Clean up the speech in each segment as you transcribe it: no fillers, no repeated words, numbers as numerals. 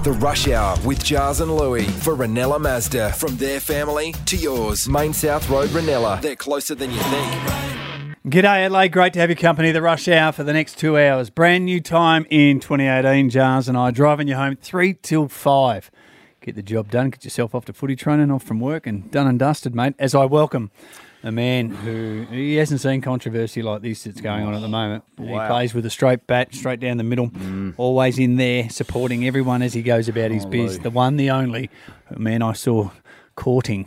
The Rush Hour with Jars and Louie for Ranella Mazda. From their family to yours. Main South Road, Ranella. They're closer than you think. G'day Adelaide, great to have your company. The Rush Hour for the next 2 hours. Brand new time in 2018. Jars and I driving you home 3 till 5. Get the job done, get yourself off to footy training, off from work and done and dusted, mate. As I welcome a man who he hasn't seen controversy like this that's going on at the moment. Wow. He plays with a straight bat, straight down the middle, always in there, supporting everyone as he goes about his biz. Lou. The one, the only man I saw courting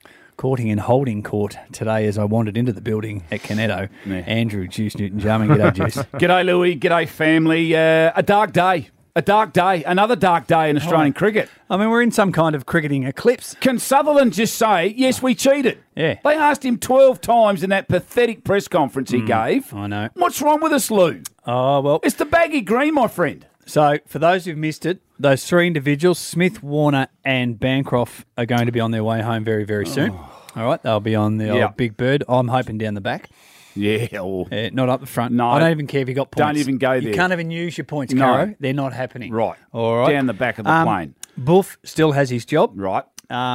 and holding court today as I wandered into the building at Canetto. Yeah. Andrew Juice Newton-Jarman. G'day, Juice. G'day, Louie. G'day, family. A dark day. Another dark day in Australian cricket. I mean, we're in some kind of cricketing eclipse. Can Sutherland just say, yes, we cheated? Yeah. They asked him 12 times in that pathetic press conference he gave. I know. What's wrong with us, Lou? Oh, well. It's the baggy green, my friend. So, for those who've missed it, those three individuals, Smith, Warner and Bancroft, are going to be on their way home very, very soon. All right, they'll be on the old Big Bird. I'm hoping down the back. Yeah. Not up the front. No. I don't even care if you got points. Don't even go there. You can't even use your points, No. Caro. They're not happening. Right. All right. Down the back of the plane. Buff still has his job. Right.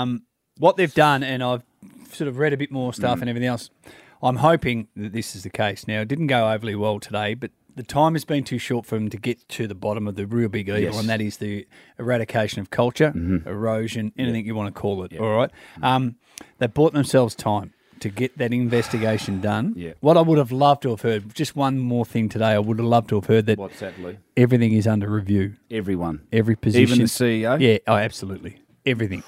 What they've done, and I've sort of read a bit more stuff and everything else, I'm hoping that this is the case. Now, it didn't go overly well today, but the time has been too short for them to get to the bottom of the real big evil, Yes. and that is the eradication of culture, erosion, anything you want to call it, all right? They bought themselves time to get that investigation done. Yeah. What I would have loved to have heard, just one more thing today, I would have loved to have heard that What's that, Lou? everything is under review. Everyone. Every position. Even the CEO? Yeah, absolutely. Everything.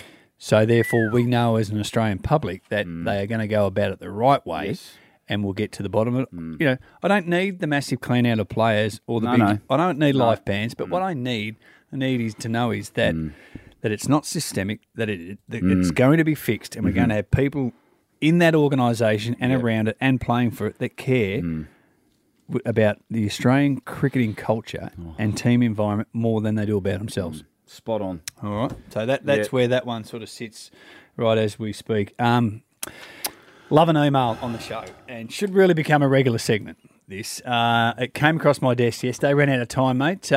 So therefore, we know as an Australian public that they are going to go about it the right way. Yes. And we'll get to the bottom of it. You know, I don't need the massive clean out of players or the No, big. no. I don't need life bans, but what I need is to know is that that it's not systemic, that it's going to be fixed, and we're going to have people in that organisation and around it and playing for it that care about the Australian cricketing culture and team environment more than they do about themselves. Spot on. All right. So that's where that one sort of sits right as we speak. Love an email on the show and should really become a regular segment, this. It came across my desk yesterday. Ran out of time, mate.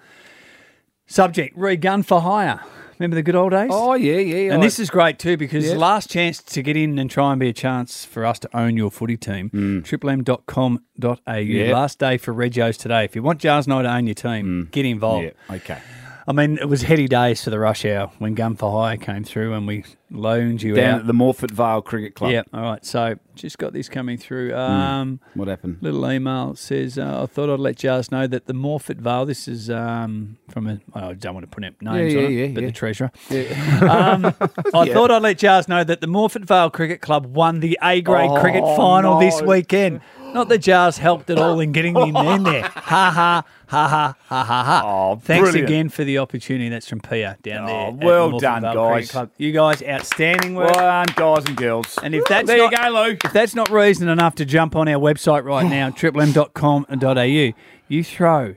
Subject, re-gun for hire. Remember the good old days? Oh, yeah. And this is great too because last chance to get in and try and be a chance for us to own your footy team, triplem.com.au. Last day for Regos today. If you want Jars and I to own your team, get involved. Yeah, okay. I mean, it was heady days for the Rush Hour when Gun for Hire came through and we loaned you Down out. at the Morford Vale Cricket Club. Yeah, all right. So just got this coming through. What happened? Little email says, I thought I'd let Jars know that the Morford Vale, this is from I don't want to put out names on it, but the treasurer. I thought I'd let Jars know that the Morford Vale Cricket Club won the A-grade cricket final this weekend. Not that Jars helped at all in getting me in there. Ha, ha, ha, ha, ha, ha, ha. Oh, Thanks brilliant. again for the opportunity. That's from Pia down there. at well the Morford done, Vale guys. Cricket Club. You guys, outstanding work. Well done, guys and girls. And if that's there not, you go, Lou. if that's not reason enough to jump on our website right now, triplem.com.au, you throw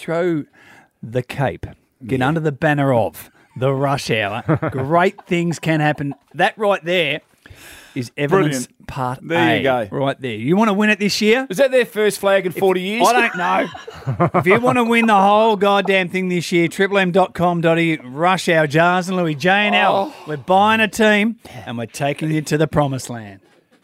the cape, get under the banner of the Rush Hour. Great things can happen. That right there is evidence part There A. you go. Right there. You want to win it this year? Is that their first flag in 40 years? I don't know. If you want to win the whole goddamn thing this year, triplem.com.au, Rush Hour, Jars and Louie, J&L. We're buying a team and we're taking you to the promised land.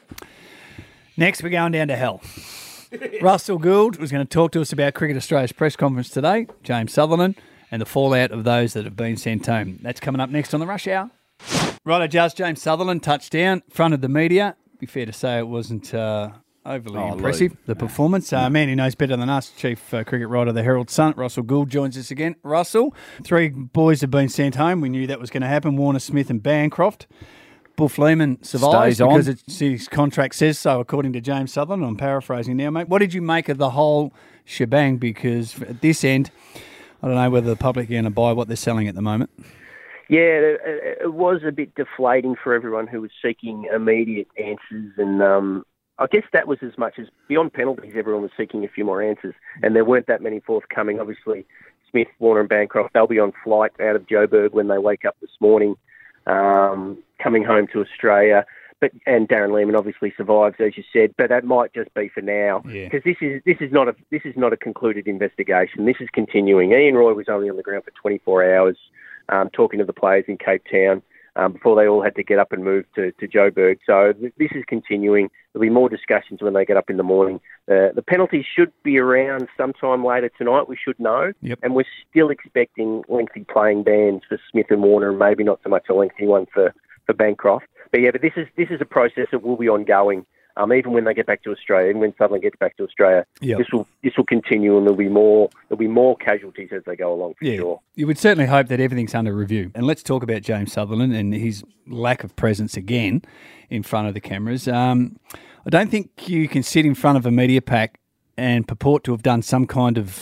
Next, we're going down to hell. Russell Gould was going to talk to us about Cricket Australia's press conference today, James Sutherland, and the fallout of those that have been sent home. That's coming up next on the Rush Hour. Righto, Judge James Sutherland, touchdown, front of the media. Be fair to say it wasn't overly impressive, Lou. the performance. Man who knows better than us, Chief Cricket Writer of the Herald Sun, Russell Gould, joins us again. Russell, 3 boys have been sent home. We knew that was going to happen, Warner, Smith and Bancroft. Buff Lehman survives Stays on. because his contract says so, according to James Sutherland. I'm paraphrasing now, mate. What did you make of the whole shebang? Because at this end, I don't know whether the public are going to buy what they're selling at the moment. Yeah, it was a bit deflating for everyone who was seeking immediate answers, and I guess that was as much as beyond penalties. Everyone was seeking a few more answers, and there weren't that many forthcoming. Obviously, Smith, Warner, and Bancroft, they'll be on flight out of Joburg when they wake up this morning, coming home to Australia. and Darren Lehman obviously survives, as you said, but that might just be for now because this is not a concluded investigation. This is continuing. Ian Roy was only on the ground for 24 hours, talking to the players in Cape Town before they all had to get up and move to Joburg. So this is continuing. There'll be more discussions when they get up in the morning. The penalties should be around sometime later tonight. We should know, and we're still expecting lengthy playing bans for Smith and Warner, and maybe not so much a lengthy one for Bancroft. But this is a process that will be ongoing, even when they get back to Australia, and when Sutherland gets back to Australia. This will continue, and there'll be more casualties as they go along, for sure. You would certainly hope that everything's under review. And let's talk about James Sutherland and his lack of presence again in front of the cameras. I don't think you can sit in front of a media pack and purport to have done some kind of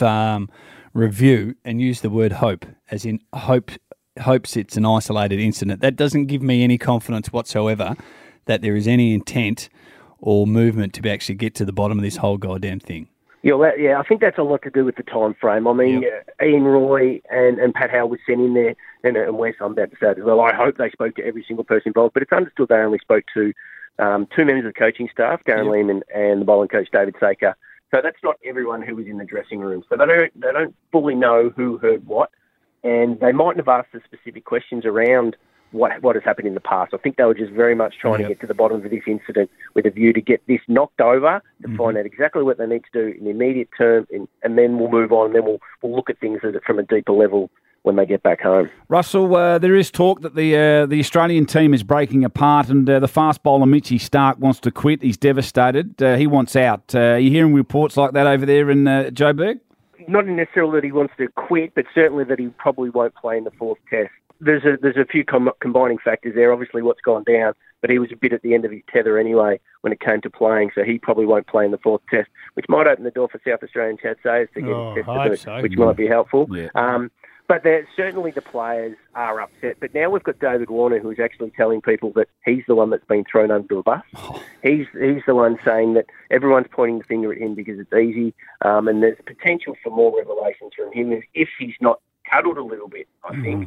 review and use the word hope, as in hopes it's an isolated incident. That doesn't give me any confidence whatsoever that there is any intent or movement to actually get to the bottom of this whole goddamn thing. I think that's a lot to do with the time frame. I mean, Ian Roy and Pat Howell was sent in there, and Wes, I'm about to say as well, I hope they spoke to every single person involved, but it's understood they only spoke to two members of the coaching staff, Darren Lehman and the bowling coach, David Saker. So that's not everyone who was in the dressing room. So they don't fully know who heard what. And they mightn't have asked the specific questions around what has happened in the past. I think they were just very much trying to get to the bottom of this incident with a view to get this knocked over, to find out exactly what they need to do in the immediate term, and then we'll move on, and then we'll look at things from a deeper level when they get back home. Russell, there is talk that the Australian team is breaking apart, and the fast bowler Mitchie Starc wants to quit. He's devastated. He wants out. Are you hearing reports like that over there in Joburg? Not necessarily that he wants to quit, but certainly that he probably won't play in the fourth test. There's a few combining factors there. Obviously, what's gone down, but he was a bit at the end of his tether anyway when it came to playing, so he probably won't play in the fourth test, which might open the door for South Australian Chad Sayers to get his test, which might be helpful. Yeah. But certainly the players are upset. But now we've got David Warner, who's actually telling people that he's the one that's been thrown under a bus. He's the one saying that everyone's pointing the finger at him because it's easy, and there's potential for more revelations from him if he's not cuddled a little bit, I think.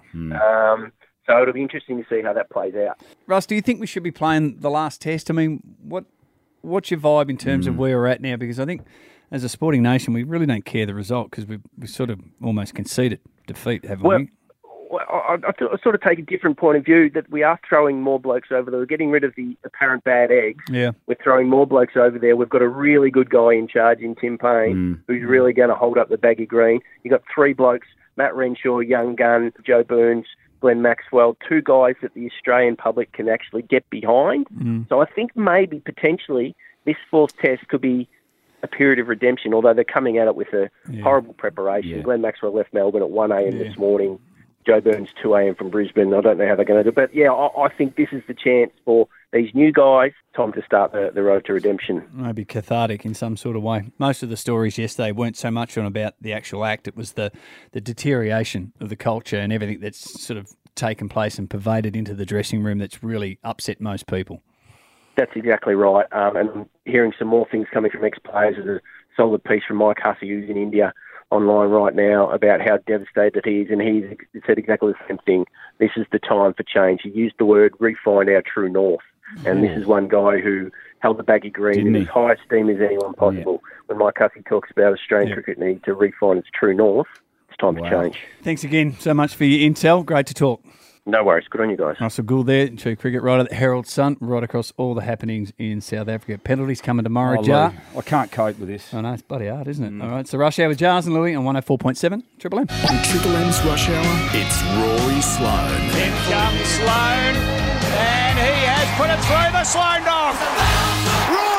So it'll be interesting to see how that plays out. Russ, do you think we should be playing the last test? I mean, what's your vibe in terms of where we're at now? Because I think as a sporting nation, we really don't care the result because we sort of almost conceded defeat, haven't we? Well, I sort of take a different point of view that we are throwing more blokes over there. We're getting rid of the apparent bad eggs. Yeah. We're throwing more blokes over there. We've got a really good guy in charge in Tim Payne who's really going to hold up the baggy green. You've got three blokes, Matt Renshaw, Young Gun, Joe Burns, Glenn Maxwell, two guys that the Australian public can actually get behind. So I think maybe potentially this fourth test could be a period of redemption, although they're coming at it with a horrible preparation. Yeah. Glenn Maxwell left Melbourne at 1 a.m. this morning. Joe Burns, 2 a.m. from Brisbane. I don't know how they're going to do it. But, I think this is the chance for these new guys, time to start the road to redemption. Maybe cathartic in some sort of way. Most of the stories yesterday weren't so much on about the actual act. It was the deterioration of the culture and everything that's sort of taken place and pervaded into the dressing room that's really upset most people. That's exactly right. And I'm hearing some more things coming from ex-players. There's a solid piece from Mike Hussey, who's in India, online right now about how devastated he is, and he said exactly the same thing. This is the time for change. He used the word refine our true north. And this is one guy who held the baggy green in as high esteem as anyone possible. When Mike Hussey talks about Australian cricket need to refine its true north, it's time for change. Thanks again so much for your intel. Great to talk. No worries. Good on you guys. Russell Gould there, Chief Cricket Writer at the Herald Sun, right across all the happenings in South Africa. Penalties coming tomorrow, Jar. I can't cope with this. I know, it's bloody hard, isn't it? All right, so Rush Hour with Jars and Louie on 104.7 Triple M. On Triple M's Rush Hour, it's Rory Sloane. In comes Sloane, and he has put it through the Sloane dog. Rory!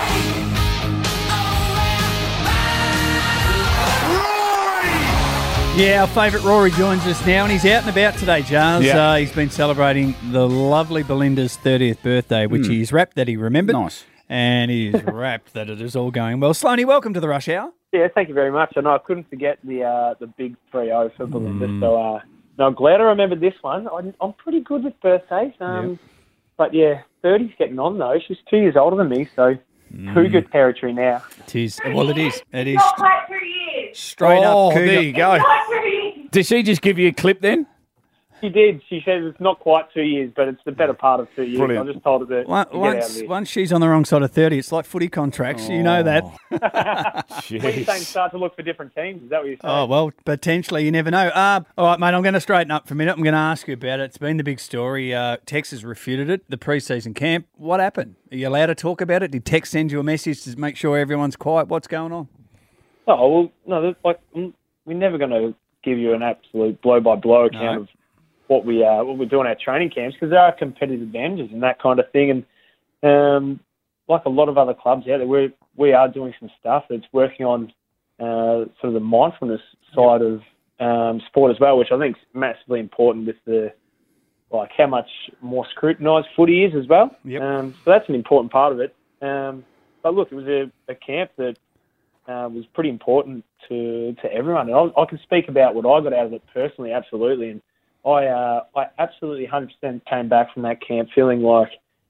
Yeah, our favourite Rory joins us now, and he's out and about today, Jars. Yeah. He's been celebrating the lovely Belinda's 30th birthday, which he's rapped that he remembered. Nice. And he's rapped that it is all going well. Sloaney, welcome to the Rush Hour. Yeah, thank you very much. I know I couldn't forget the big 3-0 for Belinda, so no, I'm glad I remembered this one. I'm pretty good with birthdays, but 30's getting on, though. She's 2 years older than me, so too good territory now. It is. Well, it is. It is. Not quite 3 years. Straight up cougar. There you go. Not 3 years. Did she just give you a clip then? She did. She says it's not quite 2 years, but it's the better part of 2 years. Brilliant. I just told her to get out of this. Once she's on the wrong side of 30, it's like footy contracts. You know that. What are you saying, start to look for different teams? Is that what you're saying? Oh, well, potentially. You never know. All right, mate, I'm going to straighten up for a minute. I'm going to ask you about it. It's been the big story. Tex has refuted it, the pre-season camp. What happened? Are you allowed to talk about it? Did Tex send you a message to make sure everyone's quiet? What's going on? Oh, well, no, we're never going to give you an absolute blow-by-blow account of what we do on our training camps, because there are competitive advantages and that kind of thing. And like a lot of other clubs out there, we are doing some stuff that's working on sort of the mindfulness side of sport as well, which I think is massively important with the how much more scrutinised footy is as well. Yep. So that's an important part of it. But look, it was a camp that was pretty important to everyone. And I can speak about what I got out of it personally, absolutely. And I absolutely 100% came back from that camp feeling like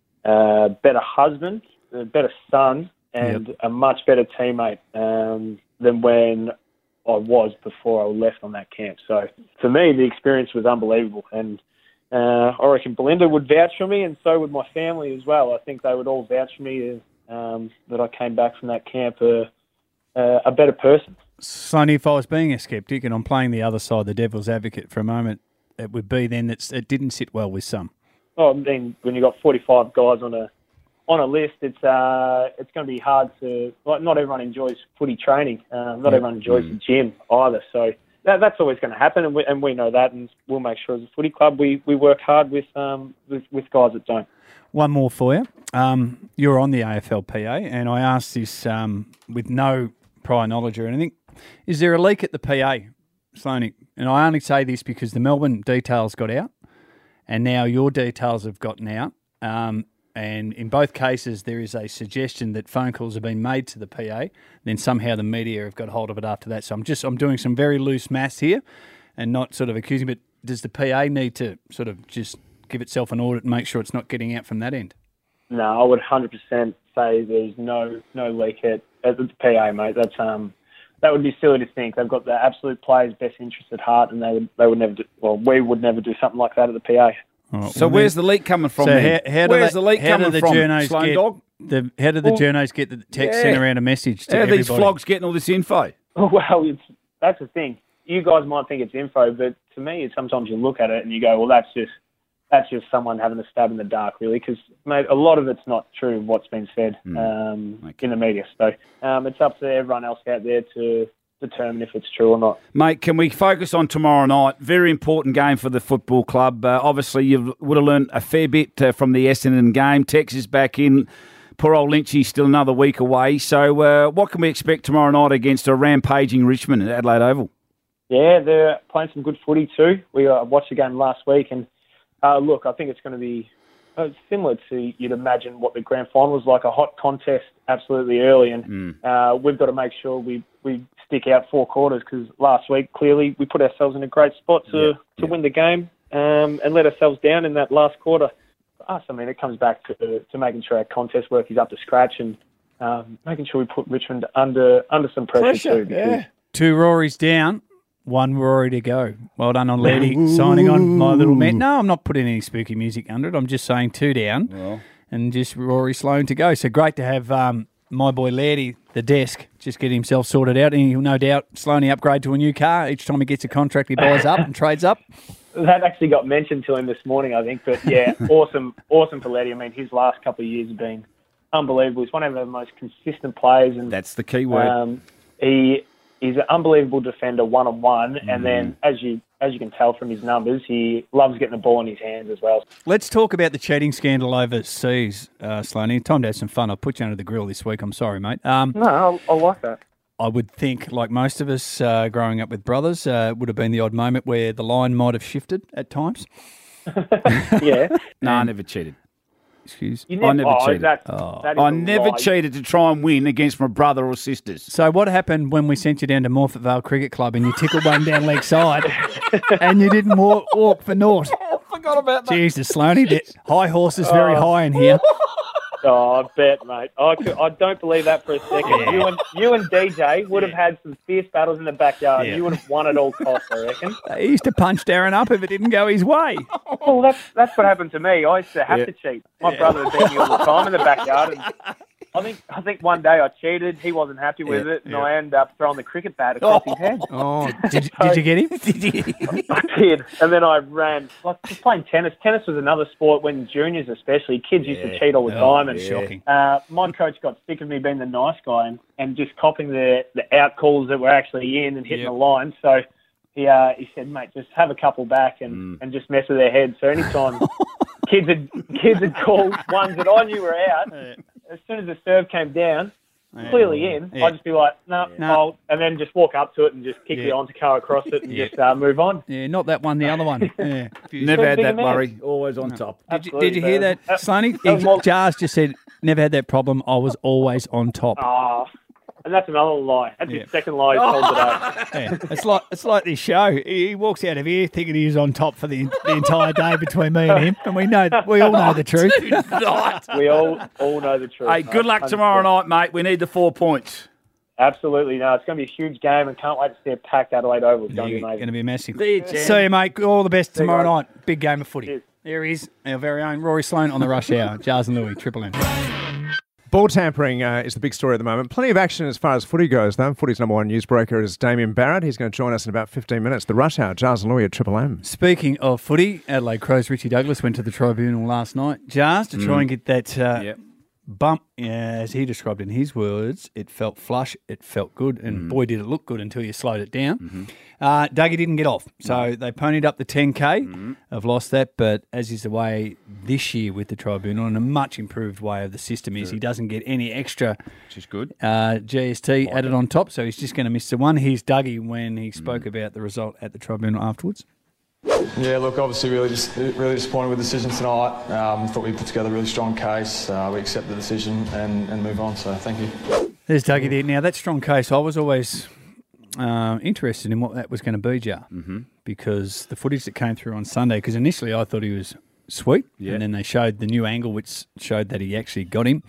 a better husband, a better son, and a much better teammate than when I was before I left on that camp. So for me, the experience was unbelievable. And I reckon Belinda would vouch for me, and so would my family as well. I think they would all vouch for me that I came back from that camp a better person. Sonny, if I was being a sceptic and I'm playing the other side, the devil's advocate for a moment, it would be then that it didn't sit well with some. Oh, I mean, when you've got 45 guys on a list, it's going to be hard to. Not everyone enjoys footy training. Not everyone enjoys the gym either. So that's always going to happen, and we know that, and we'll make sure as a footy club we work hard with guys that don't. One more for you. You're on the AFLPA, and I asked this with no prior knowledge or anything. Is there a leak at the PA, Sloane? And I only say this because the Melbourne details got out, and now your details have gotten out. And in both cases, there is a suggestion that phone calls have been made to the PA. Then somehow the media have got hold of it after that. So I'm doing some very loose maths here, and not sort of accusing. But does the PA need to sort of just give itself an audit and make sure it's not getting out from that end? No, I would 100% say there's no leak at the PA, mate. That would be silly to think. They've got the absolute players' best interests at heart, and they would never do. Well, we would never do something like that at the PA. Right, so where's the leak coming from? So where's the leak coming from? Sloane Dog? How did the journos get the text sent around a message to everybody? How are these flogs getting all this info? Well, that's the thing. You guys might think it's info, but to me, sometimes you look at it and you go, well, that's just someone having a stab in the dark, really, because, mate, a lot of it's not true what's been said in the media. So it's up to everyone else out there to determine if it's true or not. Mate, can we focus on tomorrow night? Very important game for the football club. Obviously, you would have learned a fair bit from the Essendon game. Tex is back in. Poor old Lynchy's still another week away. So what can we expect tomorrow night against a rampaging Richmond at Adelaide Oval? Yeah, they're playing some good footy too. We watched the game last week, and look, I think it's going to be similar to, you'd imagine, what the grand final was like, a hot contest absolutely early. And we've got to make sure we stick out 4 quarters, because last week, clearly, we put ourselves in a great spot to win the game and let ourselves down in that last quarter. For us, I mean, it comes back to making sure our contest work is up to scratch and making sure we put Richmond under some pressure too. 2 Rorys down. 1 Rory to go. Well done on Laddie signing on my little man. No, I'm not putting any spooky music under it. I'm just saying 2 down and just Rory Sloane to go. So great to have my boy Laddie, the desk, just get himself sorted out. And he'll no doubt slowly upgrade to a new car. Each time he gets a contract, he buys up and trades up. That actually got mentioned to him this morning, I think. But, yeah, awesome for Laddie. I mean, his last couple of years have been unbelievable. He's one of the most consistent players. And that's the key word. He's an unbelievable defender one-on-one, and then, as you can tell from his numbers, he loves getting the ball in his hands as well. Let's talk about the cheating scandal overseas, Sloane. Time to have some fun. I'll put you under the grill this week. I'm sorry, mate. No, I like that. I would think, like most of us growing up with brothers, would have been the odd moment where the line might have shifted at times. Yeah. No, I never cheated. Excuse me. I never cheated. I never lie. cheated to try and win against my brother or sisters. So what happened when we sent you down to Morphett Vale Cricket Club and you tickled one down leg side and you didn't walk for naught? I forgot about that. Jesus, Sloaney, high horses very high in here. Oh, I bet, mate. I don't believe that for a second. You and DJ would have had some fierce battles in the backyard. Yeah. You would have won at all costs, I reckon. He used to punch Darren up if it didn't go his way. Well, that's what happened to me. I used to have to cheat. My brother would beat me all the time in the backyard. And I think one day I cheated. He wasn't happy with it, and I ended up throwing the cricket bat across his head. Oh, did you get him? I did, and then I ran. Like just playing tennis. Tennis was another sport when juniors, especially kids, used to cheat all the time. And shocking. my coach got sick of me being the nice guy and just copying the out calls that were actually in and hitting the line. So he said, mate, just have a couple back and just mess with their heads. So anytime kids had called ones that I knew were out, as soon as the serve came down, clearly in, I'd just be like, no, and then just walk up to it and just kick the on-to-car across it and just move on. Yeah, not that one, the other one. Yeah. Never had that man. worry. Always on top. Did you hear that, Sonny? Jars just said, never had that problem. I was always on top. Oh, and that's another lie. That's his second lie he's told today. Yeah. It's like this show. He walks out of here thinking he's on top for the entire day between me and him, and we all know the truth. We all know the truth. Hey, good luck tomorrow night, mate. We need the 4 points. Absolutely. No, it's going to be a huge game and can't wait to see a packed Adelaide Oval. It's going to be amazing. Going to be massive. See you, Jen. See you, mate. All the best tomorrow night. Big game of footy. Cheers. There he is, our very own Rory Sloane on the rush hour. Jars and Louis, Triple M. Ball tampering is the big story at the moment. Plenty of action as far as footy goes, though. Footy's number one newsbreaker is Damien Barrett. He's going to join us in about 15 minutes. The rush hour, Jars and Louis at Triple M. Speaking of footy, Adelaide Crows' Richie Douglas went to the tribunal last night, Jars, to try and get that bump, as he described in his words. It felt flush, it felt good, and boy, did it look good until you slowed it down. Dougie didn't get off, so they ponied up the 10K. I've lost that, but as is the way this year with the tribunal, and a much improved way of the system is he doesn't get any extra, Which is good. GST added on top, so he's just going to miss the one. Here's Dougie when he spoke about the result at the tribunal afterwards. Yeah, look, obviously really disappointed with the decision tonight. Thought we put together a really strong case. We accept the decision and move on, so thank you. There's Dougie there. Now, that strong case, I was always interested in what that was going to be, Jar, because the footage that came through on Sunday, because initially I thought he was sweet, and then they showed the new angle, which showed that he actually got him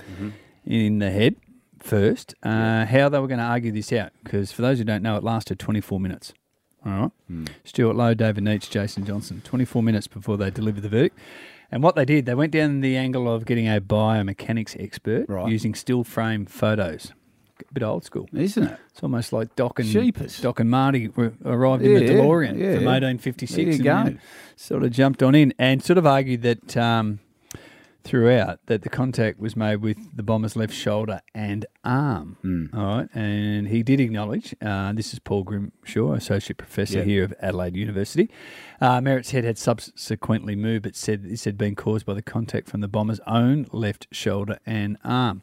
in the head first, how they were going to argue this out, because for those who don't know, it lasted 24 minutes. All right. Stuart Lowe, David Neitz, Jason Johnson, 24 minutes before they delivered the verdict. And what they did, they went down the angle of getting a biomechanics expert using still frame photos. A bit old school, Isn't it? It's almost like Doc and Sheepers. Doc and Marty arrived in the DeLorean from 1856 There you and go. then sort of jumped on in and sort of argued that throughout that the contact was made with the Bombers' left shoulder and arm. All right, and he did acknowledge, this is Paul Grimshaw, Associate Professor here of Adelaide University, Merritt's head had subsequently moved but said this had been caused by the contact from the Bombers' own left shoulder and arm.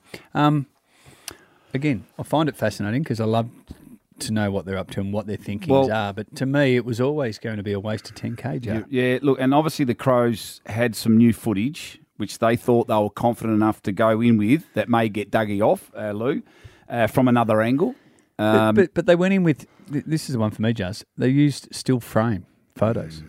Again, I find it fascinating because I love to know what they're up to and what their thinkings are. But to me, it was always going to be a waste of 10K, Joe. Yeah, look, and obviously the Crows had some new footage, which they thought they were confident enough to go in with, that may get Dougie off, Lou, from another angle. But they went in with, this is the one for me, Jazz, they used still frame photos.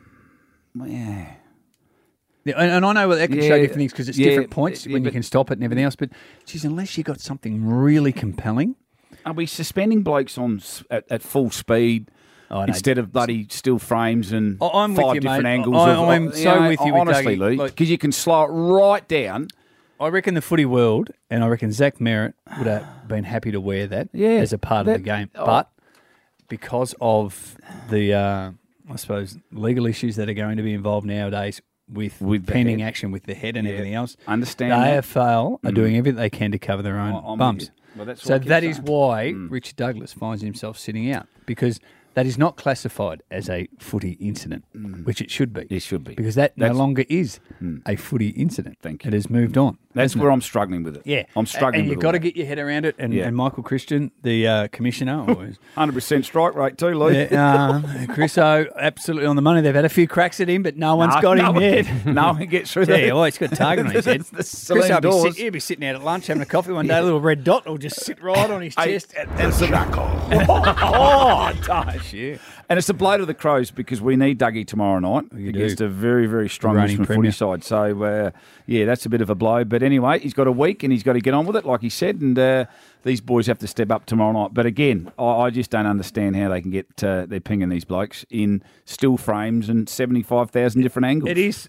Yeah. Yeah, and I know that can show different things because it's different points when you can stop it and everything else. But, geez, unless you got something really compelling. Are we suspending blokes at full speed instead of bloody still frames and I'm five with you, different mate. angles? I'm so with you with honestly, Dougie. Lou, because you can slow it right down. I reckon the footy world, and I reckon Zach Merritt would have been happy to wear that as a part of the game. But because of the, I suppose, legal issues that are going to be involved nowadays with pending action with the head and everything else, Understand the that. AFL are doing everything they can to cover their own bums. Well, that's So what I keep that is saying. why Richard Douglas finds himself sitting out, because that is not classified as a footy incident, which it should be. It should be. Because that no longer is a footy incident. Thank you. It has moved on. That's where I'm struggling with it. Yeah. I'm struggling and with you've got to all get your head around it. And, Yeah. and Michael Christian, the commissioner, that. 100% strike rate too, Lou. Chriso, absolutely on the money. They've had a few cracks at him, but no one's got him yet. No one gets through Yeah, that. well, he's got a target on his head. The Celine Chris, doors. he'll be sitting out at lunch having a coffee one day, a little red dot will just sit right on his chest. And some, oh, Dash, yeah. And it's the blow to the Crows because we need Dougie tomorrow night against a very, very strong Reigning Richmond Premier. footy side. So, that's a bit of a blow. But anyway, he's got a week and he's got to get on with it, like he said. And these boys have to step up tomorrow night. But again, I just don't understand how they can get they're pinging these blokes in still frames and 75,000 different angles. It is.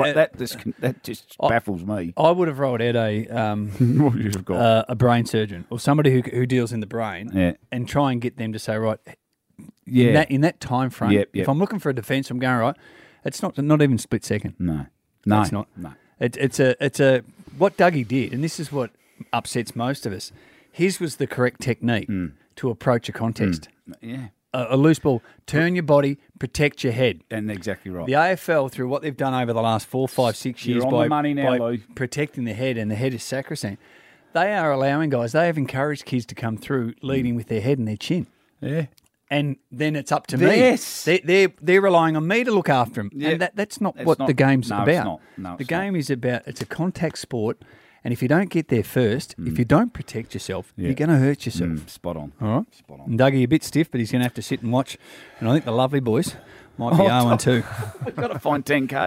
That just baffles me. I would have rolled out What you've got. a brain surgeon or somebody who deals in the brain and try and get them to say, right, in that time frame, Yep. if I'm looking for a defence, I'm going, right, it's not even split second. No, It's not. No. It's a what Dougie did, and this is what upsets most of us. His was the correct technique to approach a contest. Yeah. A loose ball, turn your body, protect your head. And exactly right. The AFL, through what they've done over the last 4, 5, 6 years You're on by the money now, Lou. protecting the head, and the head is sacrosanct, they are allowing guys, they have encouraged kids to come through leading with their head and their chin. Yeah. And then it's up to Yes. me. They're relying on me to look after them. Yeah. And that's not It's what not. the game's No, about. it's not. No, the it's game is about, it's a contact sport. And if you don't get there first, if you don't protect yourself, you're going to hurt yourself. Spot on. All right? Spot And on. Dougie a bit stiff, but he's going to have to sit and watch. And I think the lovely boys might be 0-1 too. We've got to find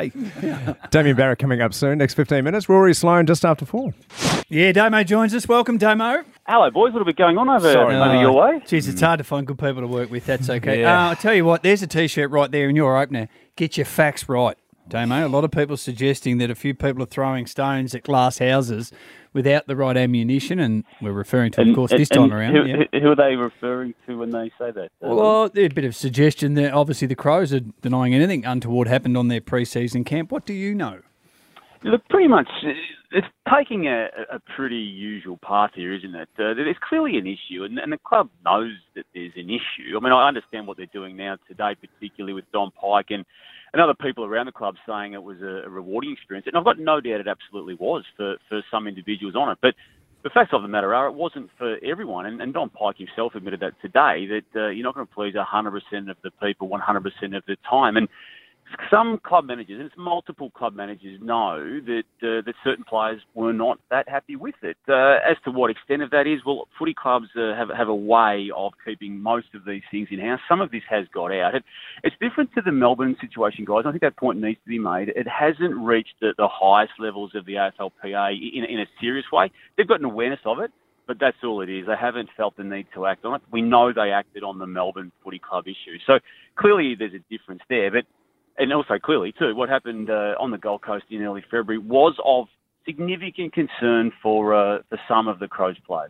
10K. Damien Barrett coming up soon, next 15 minutes. Rory Sloane just after 4. Yeah, Damo joins us. Welcome, Damo. Hello, boys. What have been going on over Oh, your way? Geez, it's hard to find good people to work with. That's okay. Yeah. I'll tell you what, there's a T-shirt right there in your opener. Get your facts right, Damo. A lot of people suggesting that a few people are throwing stones at glass houses without the right ammunition, and we're referring to, of course, this time around. Who are they referring to when they say that? Well, there's a bit of suggestion that obviously the Crows are denying anything untoward happened on their pre-season camp. What do you know? Look, pretty much, it's taking a pretty usual path here, isn't it? There's clearly an issue, and the club knows that there's an issue. I mean, I understand what they're doing now today, particularly with Don Pike and other people around the club saying it was a rewarding experience. And I've got no doubt it absolutely was for some individuals on it. But the facts of the matter are it wasn't for everyone. And Don Pike himself admitted that today, that you're not going to please 100% of the people 100% of the time. And some club managers, and it's multiple club managers, know that certain players were not that happy with it. As to what extent of that is, well, footy clubs have a way of keeping most of these things in-house. Some of this has got out. It's different to the Melbourne situation, guys. I think that point needs to be made. It hasn't reached the highest levels of the AFLPA in a serious way. They've got an awareness of it, but that's all it is. They haven't felt the need to act on it. We know they acted on the Melbourne Footy Club issue. So clearly there's a difference there. And also, clearly, too, what happened on the Gold Coast in early February was of significant concern for some of the Crows players.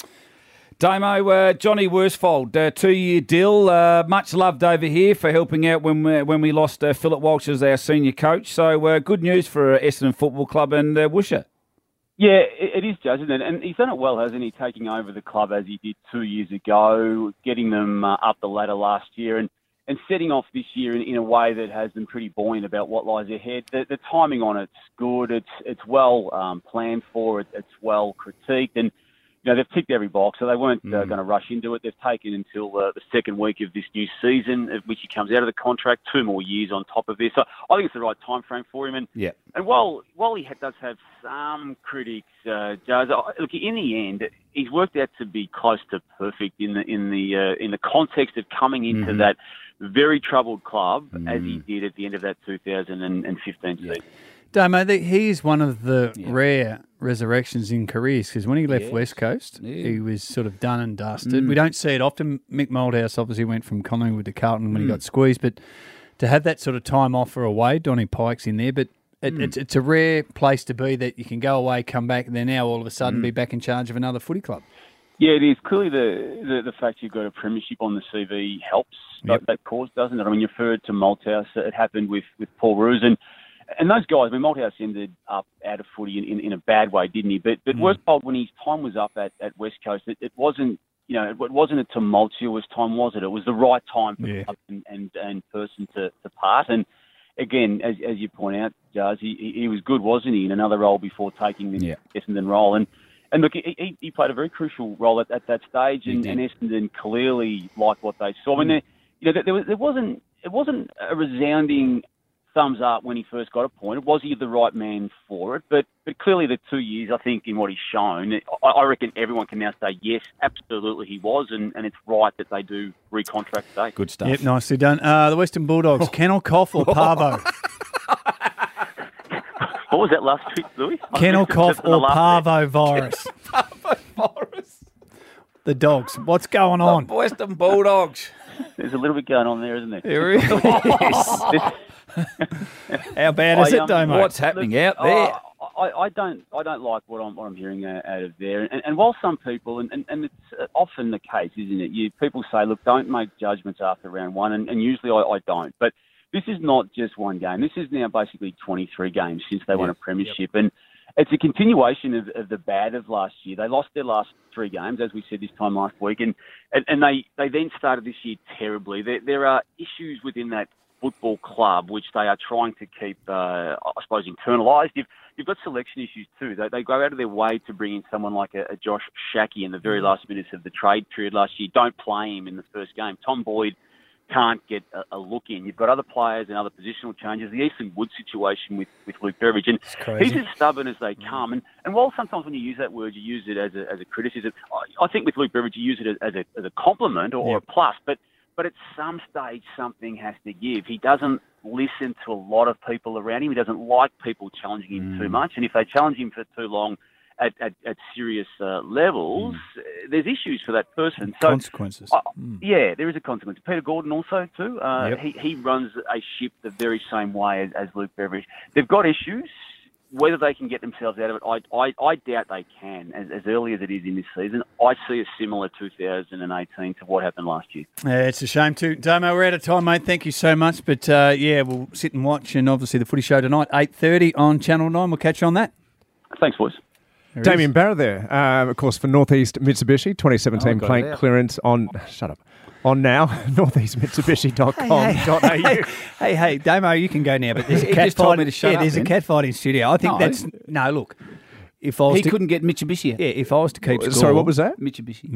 Damo, Johnny Worsfold, 2-year deal. Much loved over here for helping out when we lost Philip Walsh as our senior coach. So good news for Essendon Football Club and Woosha. Yeah, it is, Judge, isn't it? And he's done it well, hasn't he, taking over the club as he did 2 years ago, getting them up the ladder last year and setting off this year in a way that has them pretty buoyant about what lies ahead. The timing on it's good. It's well planned for. It's well critiqued. And, you know, they've ticked every box, so they weren't going to rush into it. They've taken until the second week of this new season, of which he comes out of the contract, 2 more years on top of this. So I think it's the right time frame for him. And while he does have some critics, Jazz, look, in the end, he's worked out to be close to perfect in the context of coming into that very troubled club as he did at the end of that 2015 season. Damo, he is one of the rare resurrections in careers because when he left West Coast, he was sort of done and dusted. We don't see it often. Mick Moldhouse obviously went from Collingwood to Carlton when he got squeezed, but to have that sort of time off for away, Donny Pike's in there, but it's a rare place to be that you can go away, come back, and then now all of a sudden be back in charge of another footy club. Yeah, it is. Clearly the fact you've got a premiership on the CV helps that cause, doesn't it? I mean, you referred to Malthouse. It happened with Paul Roos. And those guys, I mean, Malthouse ended up out of footy in a bad way, didn't he? But Worsfold, when his time was up at West Coast, it wasn't, you know, it wasn't a tumultuous time, was it? It was the right time for club and person to part. And again, as you point out, Jazz, he was good, wasn't he, in another role before taking the Essendon role. And look, he played a very crucial role at that stage, and Essendon clearly liked what they saw. I mean, it wasn't a resounding thumbs up when he first got appointed. Was he the right man for it? But clearly the 2 years, I think, in what he's shown, I reckon everyone can now say, yes, absolutely he was, and it's right that they do recontract today. Good stuff. Yep, nicely done. The Western Bulldogs, kennel cough or parvo? What was that last tweet, Louis? Kennel cough or parvo virus? The dogs. What's going on? Western Bulldogs. There's a little bit going on there, isn't there? There really is. How bad is it, Damo? What's happening out there? I don't like what I'm hearing out of there. And while some people, and it's often the case, isn't it? People say, look, don't make judgments after round one, and usually I don't. But this is not just one game. This is now basically 23 games since they won a premiership, and it's a continuation of the bad of last year. They lost their last 3 games, as we said this time last week, and they then started this year terribly. There are issues within that football club which they are trying to keep, I suppose, internalised. You've got selection issues too. They go out of their way to bring in someone like a Josh Shackey in the very last minutes of the trade period last year. Don't play him in the first game. Tom Boyd can't get a look in. You've got other players and other positional changes. The Easton Wood situation with Luke Beveridge, and he's as stubborn as they come. And while sometimes when you use that word, you use it as a criticism, I think with Luke Beveridge you use it as a compliment or a plus. But at some stage something has to give. He doesn't listen to a lot of people around him. He doesn't like people challenging him too much. And if they challenge him for too long at serious levels, there's issues for that person. So, consequences. Yeah, there is a consequence. Peter Gordon also too. He runs a ship the very same way as Luke Beveridge. They've got issues. Whether they can get themselves out of it, I doubt they can. As early as it is in this season, I see a similar 2018 to what happened last year. Yeah, it's a shame too. Damo, we're out of time, mate. Thank you so much. But we'll sit and watch, and obviously the footy show tonight, 8:30 on Channel 9. We'll catch you on that. Thanks, boys. Damien Barrett there, of course, for Northeast Mitsubishi, 2017 plank clearance on... Shut up. On now, northeastmitsubishi.com.au. Hey, Damo, you can go now, but there's a cat fight. There's a cat fight in studio. I think that's... No, look. If I was couldn't get Mitsubishi out. Yeah, if I was to keep score... Sorry, what was that? Mitsubishi.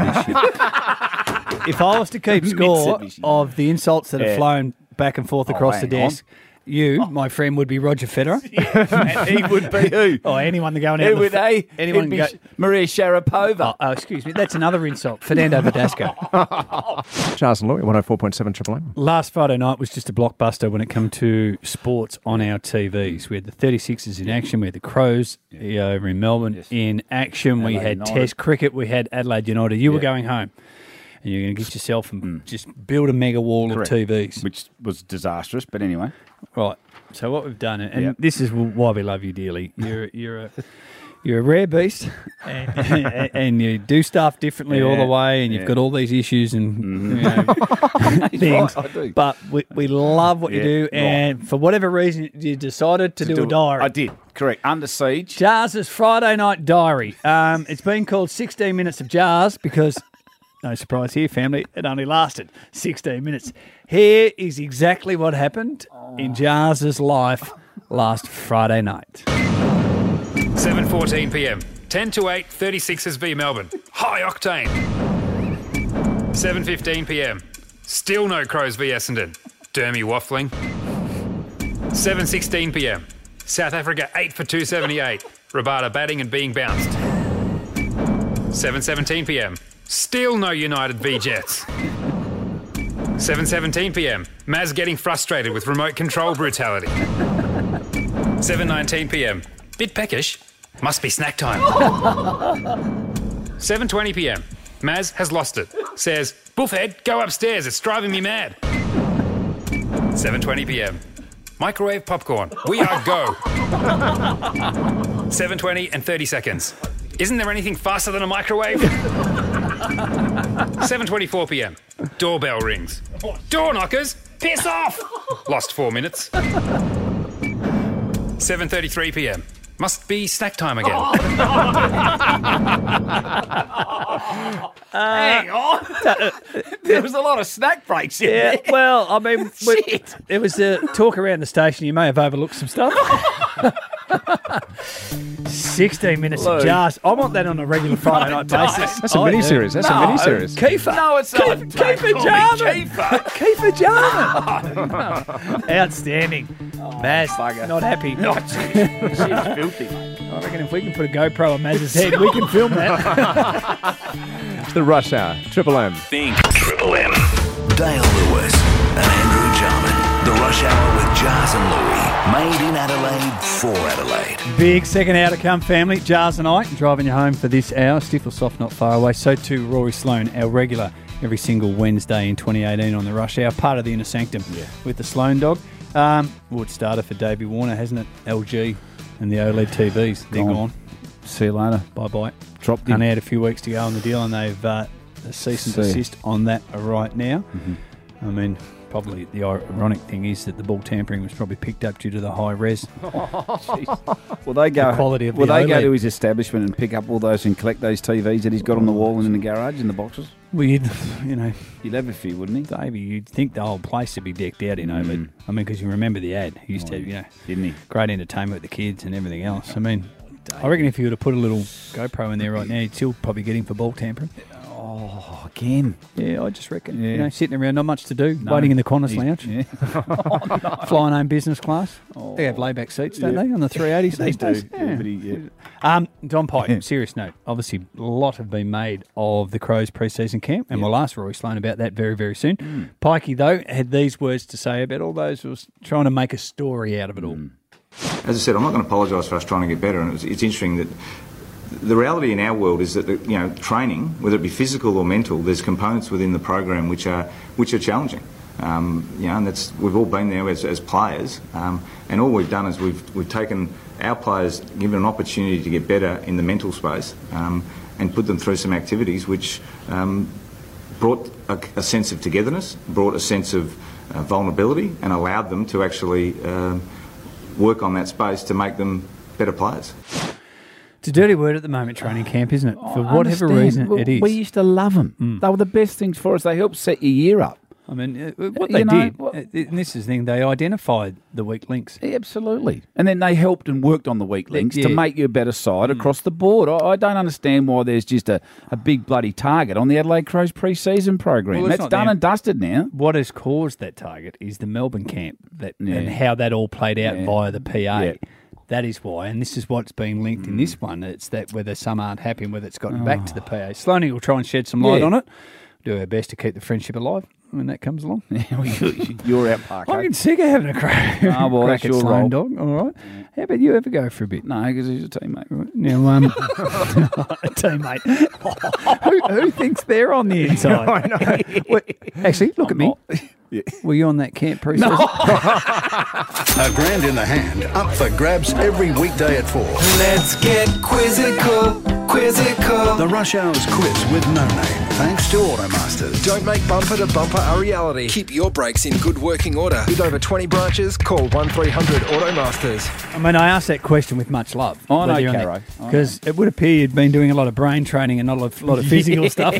If I was to keep score of the insults that have flown back and forth across the desk... You, my friend, would be Roger Federer. And he would be who? Oh, anyone that going out. Who would they? Anyone It'd be Maria Sharapova. Oh, excuse me. That's another insult. Fernando Verdasco. Charles and Louis, 104.7 Triple M. Last Friday night was just a blockbuster when it came to sports on our TVs. We had the 36ers in action. We had the Crows over in Melbourne in action. We had Test cricket. We had Adelaide United. You were going home. And you're going to get yourself and just build a mega wall of TVs. Which was disastrous, but anyway. Right. So what we've done, and this is why we love you dearly. You're a rare beast, and you do stuff differently all the way, and you've got all these issues and things. Right, I do. But we love what you do, and for whatever reason, you decided to do a diary. I did. Correct. Under Siege. Jars's Friday night diary. It's been called 16 Minutes of Jars because... No surprise here, family. It only lasted 16 minutes. Here is exactly what happened in Jars's life last Friday night. 7:14 p.m. 10 to 8, 36ers v Melbourne. High octane. 7:15 p.m. Still no Crows v Essendon. Dermy waffling. 7:16 p.m. South Africa 8 for 278. Rabada batting and being bounced. 7:17 p.m. Still no United v Jets. 7:17 p.m. Maz getting frustrated with remote control brutality. 7:19 p.m. Bit peckish. Must be snack time. 7:20 p.m. Maz has lost it. Says, Buffhead, go upstairs. It's driving me mad. 7:20 p.m. Microwave popcorn. We are go. 7:20 and 30 seconds. Isn't there anything faster than a microwave? 7:24 p.m. Doorbell rings. Door knockers, piss off! Lost 4 minutes. 7:33 p.m. Must be snack time again. Hang on. There was a lot of snack breaks in there. Well, I mean, there was a talk around the station. You may have overlooked some stuff. 16 minutes of Jars. I want that on a regular Friday night basis. That's a mini-series. That's a mini-series. Kiefer. No, it's not. Kiefer Jarman. Kiefer Jarman. Outstanding. Maz, not happy. She's filthy, mate. I reckon if we can put a GoPro on Maz's head, we can film that. It's the Rush Hour. Triple M. Triple M. Dale Lewis and Andrew Jarman. The Rush Hour with Jars and Louie. Made in Adelaide for Adelaide. Big second hour to come, family. Jars and I driving you home for this hour. Stiff or soft, not far away. So too Rory Sloane, our regular every single Wednesday in 2018 on the Rush Hour. Part of the Inner Sanctum with the Sloane dog. Well, it started for Davey Warner, hasn't it? LG and the OLED TVs. They're gone. See you later. Bye-bye. Dropped in. Only had a few weeks to go on the deal, and they've cease and desist on that right now. Mm-hmm. I mean, probably the ironic thing is that the ball tampering was probably picked up due to the high res. Will they go? The quality of will the they go OLED. to his establishment and pick up all those and collect those TVs that he's got on the wall and in the garage in the boxes? Well, you'd have a few, wouldn't he? Davey, you'd think the whole place would be decked out in OLED. I mean, because you remember the ad. He used to have, didn't he? Great entertainment with the kids and everything else. I mean, I reckon if you were to put a little GoPro in there right now, you'd still probably get him for ball tampering. Oh, again. Yeah, I just reckon. Yeah. Sitting around, not much to do, waiting in the Qantas lounge. Yeah. Flying home business class. They have layback seats, don't they, on the 380s? They these days? do. Yeah. Don Pike, serious note. Obviously, a lot have been made of the Crows pre-season camp, and we'll ask Rory Sloane about that very, very soon. Pikey, though, had these words to say about all those who was trying to make a story out of it all. As I said, I'm not going to apologise for us trying to get better, and it's interesting that the reality in our world is that training, whether it be physical or mental, there's components within the program which are challenging. And that's we've all been there as players, and all we've done is we've taken our players, given an opportunity to get better in the mental space, and put them through some activities which brought a sense of togetherness, brought a sense of vulnerability, and allowed them to actually work on that space to make them better players. It's a dirty word at the moment, training camp, isn't it? For whatever reason it is. We used to love them. They were the best things for us. They helped set your year up. I mean, what they did, and this is the thing, they identified the weak links. Yeah, absolutely. And then they helped and worked on the weak links to make you a better side across the board. I don't understand why there's just a big bloody target on the Adelaide Crows pre-season program. Well, that's done and dusted now. What has caused that target is the Melbourne camp and how that all played out via the PA. Yeah. That is why, and this is what's being linked in this one. It's that whether some aren't happy and whether it's gotten back to the PA. Sloaney will try and shed some light on it. Do our best to keep the friendship alive when that comes along. You're out, Parker. I'm getting sick of having a crack. Oh, well, crack that's at your Sloane role. dog. All right. How about you ever go for a bit? No, because he's a teammate. Now, a teammate. who thinks they're on the inside? I know. Well, actually, look at me. Were you on that camp pre-season? A grand in the hand, up for grabs every weekday at 4. Let's get quizzical, quizzical. The Rush Hour's quiz with no name, thanks to Automasters. Don't make bumper to bumper a reality. Keep your brakes in good working order. With over 20 branches, call 1300 Automasters. I mean, I asked that question with much love. I know, Caro. Because it would appear you'd been doing a lot of brain training and not a lot of physical stuff.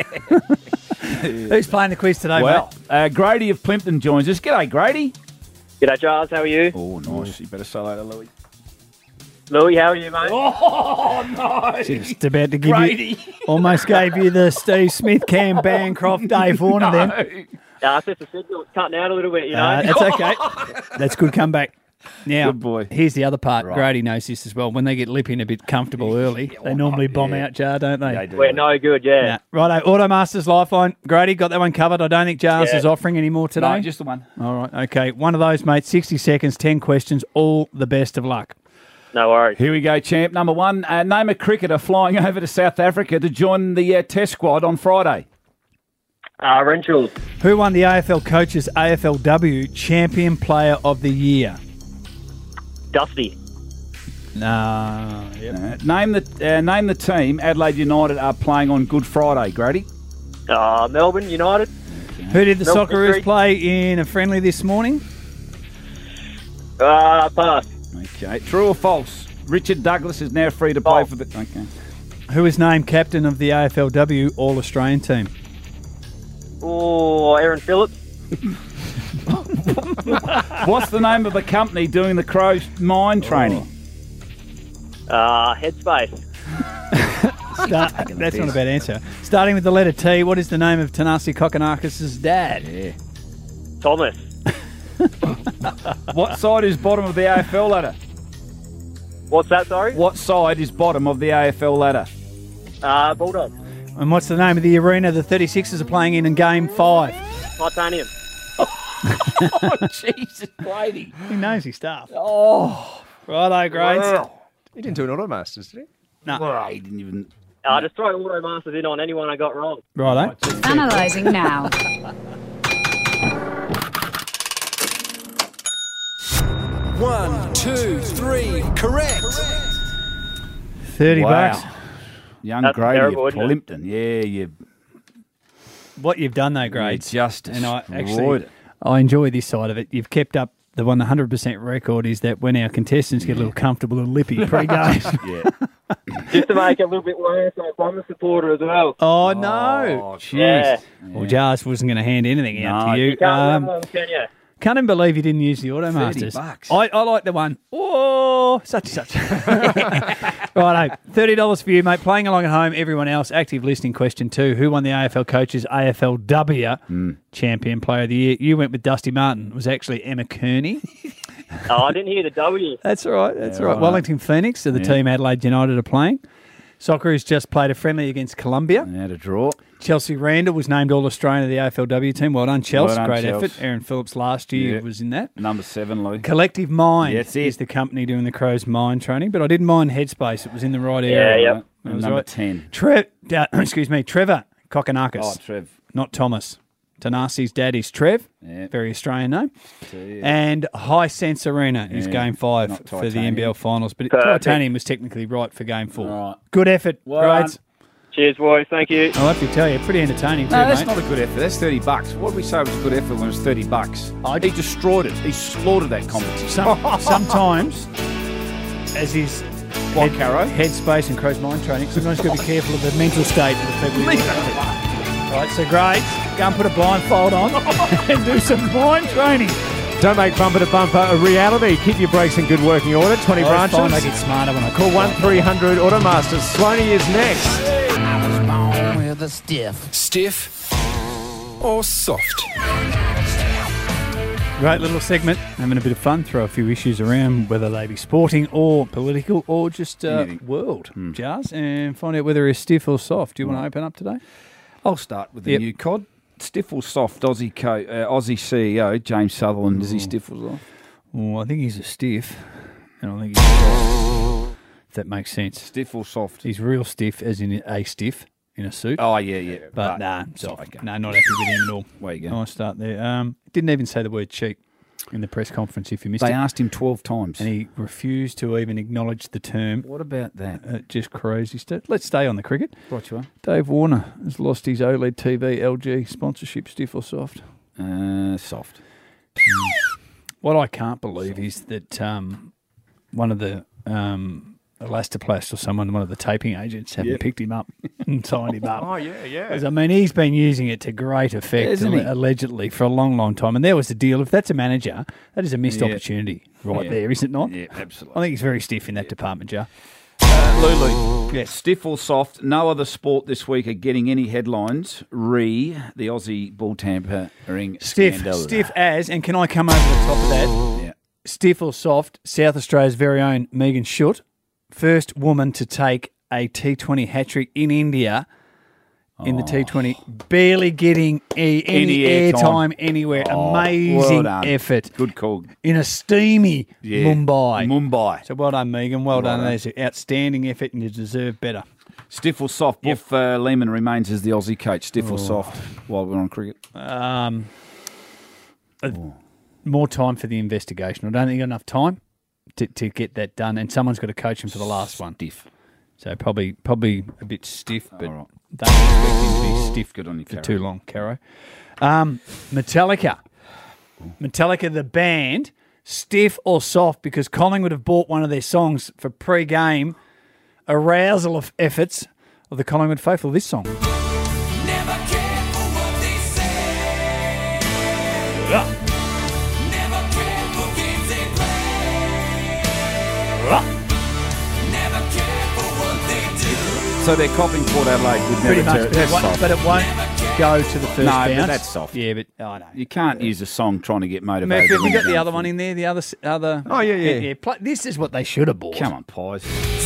Who's playing the quiz today, mate? Grady of Plimpton joins us. G'day, Grady. G'day, Giles. How are you? Oh, nice. You better say hello to Louis. Louis, how are you, mate? Oh, no. Just about to give you, almost gave you the Steve Smith, Cam Bancroft, Dave Warner then. It's just a signal. It's cutting out a little bit, you know. That's okay. That's good comeback. Now, Good boy. Here's the other part. Grady knows this as well. When they get lipping a bit comfortable early, they normally bomb out Jar, don't they? We're no good, yeah. Righto, Automasters Lifeline. Grady, got that one covered. I don't think Jar's is offering any more today. No, just the one. All right, okay. One of those, mate. 60 seconds, 10 questions. All the best of luck. No worries. Here we go, champ. Number one, name a cricketer flying over to South Africa to join the Test squad on Friday. Renshaw. Who won the AFL Coaches AFLW Champion Player of the Year? Dusty. No. Name the team Adelaide United are playing on Good Friday, Grady. Melbourne United. Who did the Melbourne Socceroos Street. play in a friendly this morning? Pass. Okay. True or false? Richard Douglas is now free to play for the... Okay. Who is named captain of the AFLW All-Australian team? Oh, Aaron Phillips. What's the name of the company doing the Crows mine training? Headspace. That's not a bad answer. Starting with the letter T, what is the name of Tanasi Kokonakis' dad? Yeah. Thomas. What side is bottom of the AFL ladder? What's that, sorry? What side is bottom of the AFL ladder? Bulldogs. And what's the name of the arena the 36ers are playing in Game 5? Titanium. Oh, Jesus, Brady. He knows his stuff. Oh. Righto, grades. Wow. He didn't do an Automasters, did he? No. Well, he didn't even... Just throw Automasters in on anyone I got wrong. Righto. Analysing now. 1, 2, 3, correct. 30 Wow. bucks. Young That's Grady terrible, of isn't it? Plimpton. Yeah, you What you've done though, grades. just and I destroyed actually it. I enjoy this side of it. You've kept up the 100% record is that when our contestants get a little comfortable and lippy pre-game. Yeah. Just to make it a little bit worse, I'm a supporter as well. Oh, no. Oh, Jeez. Yeah. Well, Jars wasn't going to hand anything out No. to you. You can't win one, can you? Can't even believe you didn't use the Automasters. $30. I like the one. Oh, such and such. Righto, $30 for you, mate. Playing along at home, everyone else. Active listening question 2. Who won the AFL Coaches AFLW Champion Player of the Year? You went with Dusty Martin. It was actually Emma Kearney. Oh, I didn't hear the W. That's all right. That's Yeah, all right. right. Wellington Phoenix, so the team Adelaide United are playing. Socceroos just played a friendly against Colombia. And had a draw. Chelsea Randall was named All-Australian of the AFLW team. Well done, Chelsea. Well done, Great Chels. effort. Aaron Phillips last year Yeah. was in that. Number 7, Lou. Collective Mind That's it. is the company doing the Crows mind training, but I didn't mind Headspace. It was in the right area. yep. That And was number right. 10. Trevor Kokonakis. Oh, Trev. Not Thomas. Tanasi's dad is Trev. Yeah. Very Australian name. Yeah. And High Sense Arena is Yeah, Game 5 not for the Titanium. NBL Finals. But Perfect. Titanium was technically right for Game 4. Right. Good effort, Well grades. done. Cheers, boys. Thank you. I'll have to tell you, pretty entertaining too, No, that's mate. not a good effort. That's $30. What did we say was a good effort when it was $30? He destroyed it. He slaughtered that competition. Sometimes, as is What, Caro? headspace and Crow's mind training, sometimes you've got to be careful of the mental state of the people you're working with. Right, so great. Go and put a blindfold on and do some mind training. Don't make bumper to bumper a reality. Keep your brakes in good working order. 20 I branches. find I get smarter when I Call 1-300 Automasters. Swanee is next. I was born with a stiff. Stiff or soft? Great little segment. Having a bit of fun. Throw a few issues around, whether they be sporting or political or just world, Jars, and find out whether it's stiff or soft. Do you want to open up today? I'll start with the Yep. new COD. Stiff or soft? Aussie CEO James Sutherland. Is he stiff or soft? Well, I think he's a stiff. I don't think he's soft, if that makes sense. Stiff or soft? He's real stiff, as in a stiff in a suit. Oh, yeah. But nah, soft. No, not happy with him at all. Where you go? I'll start there. Didn't even say the word cheap in the press conference if you missed They it. asked him 12 times. And he refused to even acknowledge the term. What about that? Just crazy stuff. Let's stay on the cricket. Right you are. Dave Warner has lost his OLED TV LG sponsorship, stiff or soft? Soft. What I can't believe is that one of the Elastoplast or someone, one of the taping agents, haven't picked him up and signed him up. Oh, yeah. 'Cause, I mean, he's been using it to great effect, Hasn't he? allegedly, for a long, long time. And there was the deal. If that's a manager, that is a missed opportunity there, is it not? Yeah, absolutely. I think he's very stiff in that department, Joe. Lulu. Yes. Stiff or soft? No other sport this week are getting any headlines. The Aussie ball tampering scandal. Stiff as, and can I come over the top of that? Yeah. Stiff or soft, South Australia's very own Megan Schutt, first woman to take a T20 hat-trick in India in the T20, barely getting any airtime anywhere. Amazing well done. effort. Good call. In a steamy Mumbai. So So well done, Megan. Well done. That's an outstanding effort, and you deserve better. stiff or soft? Buff Lehman remains as the Aussie coach. Stiff or soft? While we're on cricket. More time for the investigation. I don't think enough time to get that done, and someone's got to coach him for the last one. Stiff. So probably a bit stiff, but All right. don't expect him to be stiff Good on you, for Caro. too long, Caro. Metallica, the band, stiff or soft, because Collingwood have bought one of their songs for pre-game arousal of efforts of the Collingwood faithful. This song. So they're copying Port Adelaide with Pretty Never much, That's soft. but it won't go to the first bounce. but that's soft. Yeah, but I know. You can't use a song trying to get motivated. Murphy, have when you got you're the other going one in there? The other. Oh, yeah. This is what they should have bought. Come on, Pies.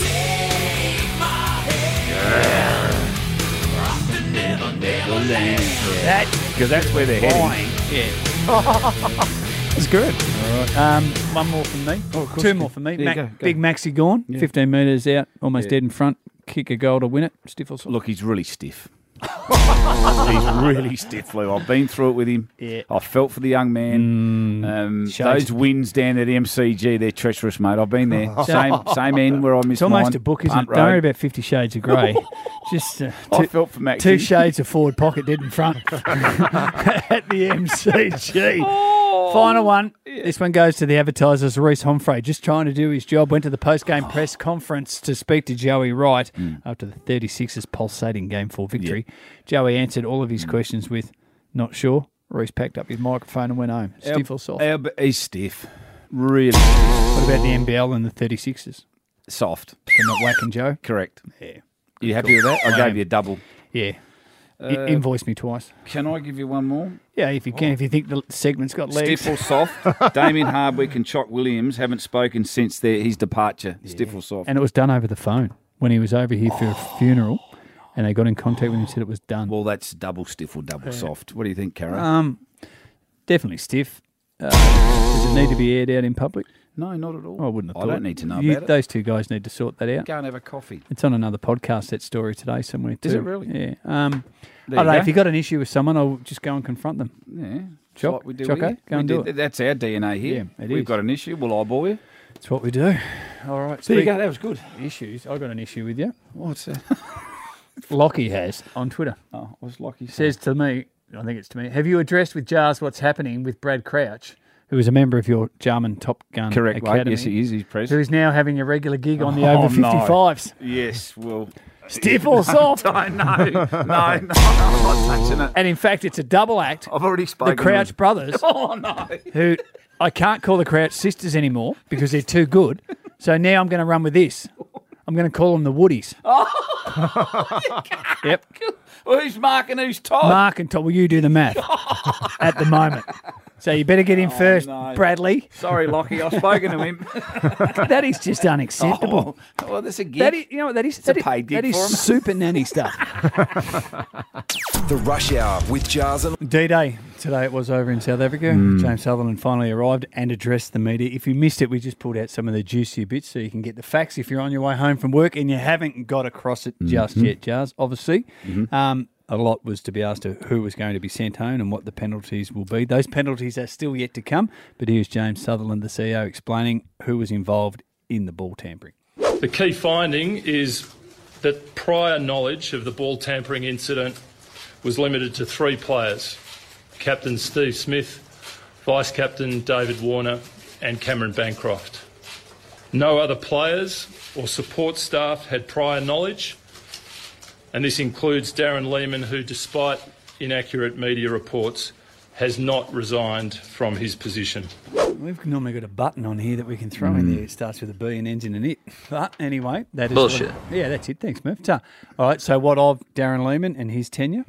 Because that's where they're heading. Yeah. It's good. All right. One more from me. Two more from me. Go. Big Maxi Gawn, Yeah. 15 metres out, almost dead in front. Kick a goal to win it. Stiff or soft? Look, he's really stiff. He's really stiff, Lou. I've been through it with him. Yeah. I felt for the young man. Those wins down at MCG, they're treacherous, mate. I've been there. Same end where I missed It's almost mine. a book, isn't Punt it? Don't worry road. about 50 Shades of Grey. Just I felt for Maxi. 2 shades of forward pocket dead in front at the MCG. Final one. This one goes to the advertisers. Reece Homfrey, just trying to do his job, went to the post-game press conference to speak to Joey Wright after the 36ers pulsating Game 4 victory. Joey answered all of his questions with, not sure. Reece packed up his microphone and went home. Stiff or soft? He's stiff. Really stiff. What about the NBL and the 36ers? Soft. They're not whacking Joe? Correct. Yeah. You happy with that? I gave you a double. Yeah. Invoice me twice. Can I give you one more? Yeah, if you can, if you think the segment's got legs. Stiff or soft? Damien Hardwick and Chock Williams haven't spoken since his departure. Yeah. Stiff or soft? And it was done over the phone when he was over here for a funeral, and they got in contact with him and said it was done. Well, that's double stiff or double soft. What do you think, Cara? Definitely stiff. Does it need to be aired out in public? No, not at all. I wouldn't have thought. I don't need to know about it. Those two guys need to sort that out. Go and have a coffee. It's on another podcast, that story today somewhere too. Is it really? Yeah. I don't know. If you've got an issue with someone, I'll just go and confront them. Yeah. Chock, Like we do Choco, here. go and do it. That's our DNA here. Yeah, We've got an issue. We'll eyeball you. It's what we do. All right. There you go. That was good. Issues. I got an issue with you. What's that? Lockie has on Twitter. Oh, what's Lockie says to me, I think it's to me, have you addressed with Jars what's happening with Brad Crouch, who is a member of your German Top Gun Correct, Academy? Yes, he is. He's president. Who is now having a regular gig on the over 55s. No. Yes, well... Stiff or soft? No, I'm not touching it. And in fact, it's a double act. I've already spoken The Crouch brothers. Oh, no. Who I can't call the Crouch sisters anymore because they're too good. So now I'm going to run with this. I'm going to call them the Woodies. Yep. Well, who's Mark and who's Todd? Mark and Todd. Well, you do the math at the moment. So you better get in first, no. Bradley. Sorry, Lockie. I've spoken to him. That is just unacceptable. Oh, well, that's a gift. That is, you know what that is? It's a paid gig that is for him. super nanny stuff. The Rush Hour with Jars and D-Day. Today it was over in South Africa. James Sutherland finally arrived and addressed the media. If you missed it, we just pulled out some of the juicier bits so you can get the facts if you're on your way home from work and you haven't got across it just yet, Jars. Obviously, a lot was to be asked of who was going to be sent home and what the penalties will be. Those penalties are still yet to come, but here's James Sutherland, the CEO, explaining who was involved in the ball tampering. The key finding is that prior knowledge of the ball tampering incident was limited to 3 players: Captain Steve Smith, Vice Captain David Warner and Cameron Bancroft. No other players or support staff had prior knowledge, and this includes Darren Lehman, who, despite inaccurate media reports, has not resigned from his position. We've normally got a button on here that we can throw in there. It starts with a B and ends in an it. But anyway, that is Bullshit. Yeah, that's it. Thanks, Murph. All right, so what of Darren Lehman and his tenure?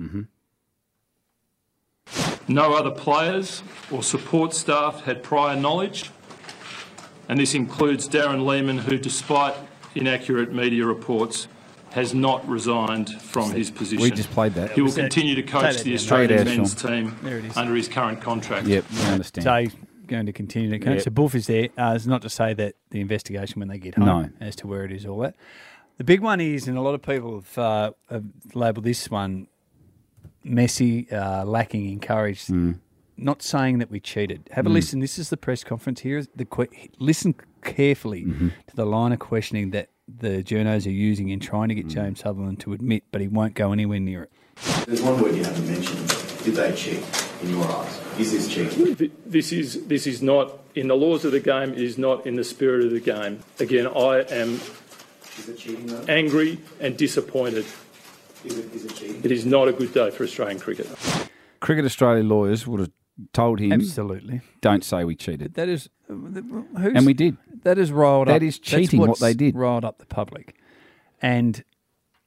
No other players or support staff had prior knowledge, and this includes Darren Lehman, who, despite inaccurate media reports, has not resigned from his position. We just played that. He will continue to coach the Australian men's team There it is. under his current contract. Yep, I understand. So he's going to continue to coach. Yep. So Buff is there. It's not to say that the investigation when they get home No. as to where it is, all that. The big one is, and a lot of people have labelled this one messy, lacking in courage. Not saying that we cheated. Have a listen. This is the press conference here. Listen carefully to the line of questioning that the journos are using in trying to get James Sutherland to admit, but he won't go anywhere near it. There's one word you haven't mentioned. Did they cheat in your eyes? Is this cheating? This is not in the laws of the game. It is not in the spirit of the game. Again, I am Is it cheating though? angry and disappointed. Is it cheating? It is not a good day for Australian cricket. Cricket Australia lawyers would have told him, Absolutely. don't say we cheated. That is, And we did. That is riled up. That is cheating That's what they did. Riled up the public, and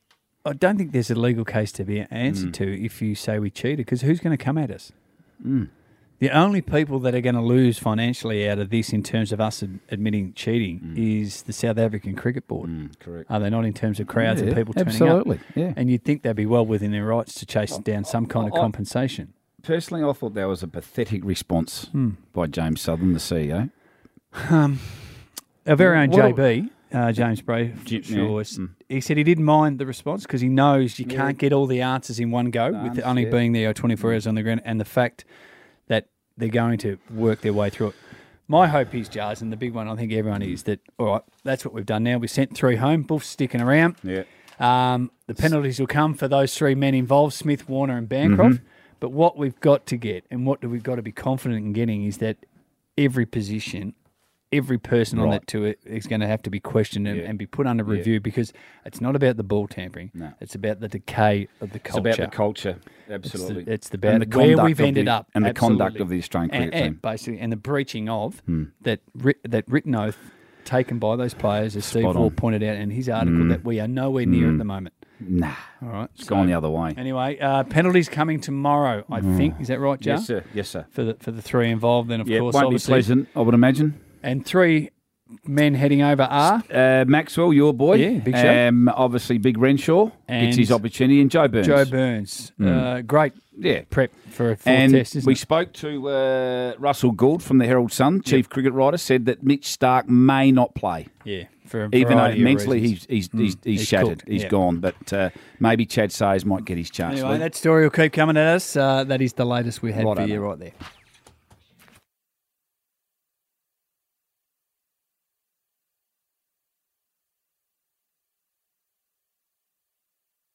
I don't think there's a legal case to be answered to if you say we cheated, because who's going to come at us? The only people that are going to lose financially out of this in terms of us admitting cheating is the South African Cricket Board. Correct. Are they not, in terms of crowds and people turning absolutely, up? yeah. And you'd think they'd be well within their rights to chase down some kind of compensation. Personally, I thought that was a pathetic response by James Southern, the CEO. Our very own JB, James Brayshaw, Yeah. he said he didn't mind the response because he knows you can't get all the answers in one go with only being there 24 hours on the ground, and the fact that they're going to work their way through it. My hope is, Jars, and the big one I think everyone is, that, all right, that's what we've done now. We sent 3 home, Buff's sticking around. Yeah. The penalties will come for those 3 men involved, Smith, Warner and Bancroft. But what we've got to get, and what we've got to be confident in getting, is that every position, every person on that tour is going to have to be questioned and be put under review, because it's not about the ball tampering. No. It's about the decay of the culture. It's about the culture, absolutely. It's about where we've ended up. And the absolutely. conduct of the Australian cricket team. Basically, and the breaching of that written oath taken by those players, as Steve Waugh pointed out in his article, that we are nowhere near at the moment. Nah. All right. It's gone the other way. Anyway, penalties coming tomorrow, I think. Is that right, Jar? Yes, sir. Yes, sir. For the 3 involved, then, of course, won't obviously. be pleasant, I would imagine. And 3 men heading over are? Maxwell, your boy. Yeah, big show. Obviously, Big Renshaw gets his And opportunity, and Joe Burns. Joe Burns. Great prep for a 4th test, isn't we it? spoke to Russell Gould from the Herald Sun, chief cricket writer, said that Mitch Starc may not play. Yeah, for a even though variety of mentally reasons. he's shattered, cooked, he's yeah. gone. But maybe Chad Sayers might get his chance. Anyway, that story will keep coming at us. That is the latest we had for you right there.